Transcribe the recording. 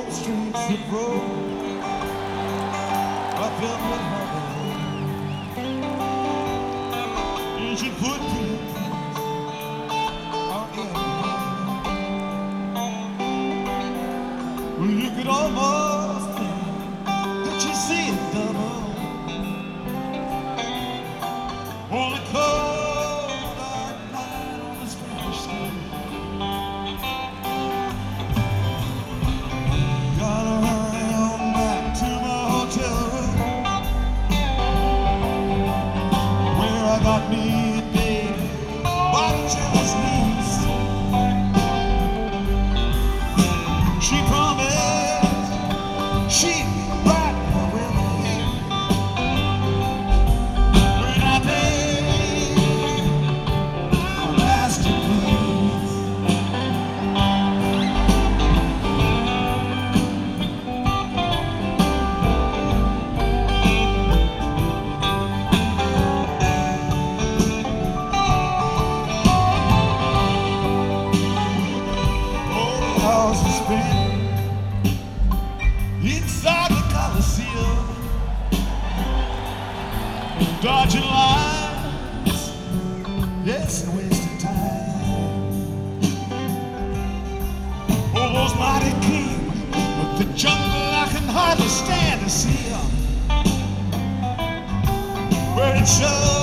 streets that roll are filled with honey. You should put peace on everything. Well, you could almost think that you see it double on the cold dark night on the Spanish Sky. Gotta hurry on back to my hotel room where I got me a date, watching his knees. She promised she'd be right with me when I paid my master please. Hours to spend inside the Coliseum, dodging lines, yes, and wasting time. Oh, those mighty kings of the jungle, I can hardly stand to see them. Where it shows